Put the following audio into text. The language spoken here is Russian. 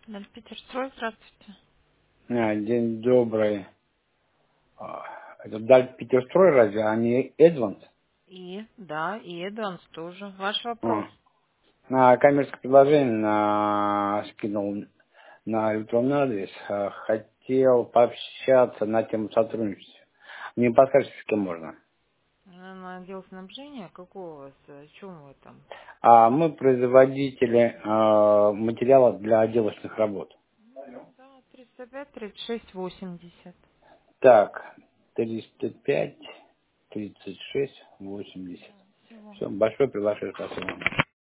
Питерстрой, здравствуйте. День добрый. Это Даль Питерстрой разве, а не Эдванс? И Эдванс тоже. Ваш вопрос. А. На коммерческое предложение скинул на электронный адрес. Хотел пообщаться на тему сотрудничества. Не подскажете, с кем можно? На отдел снабжения? Какого у вас? О чем вы там? Мы производители материалов для отделочных работ. Да, 305-36-80. Так, 305, 36, 80. Всего. Все, большое приглашение, спасибо.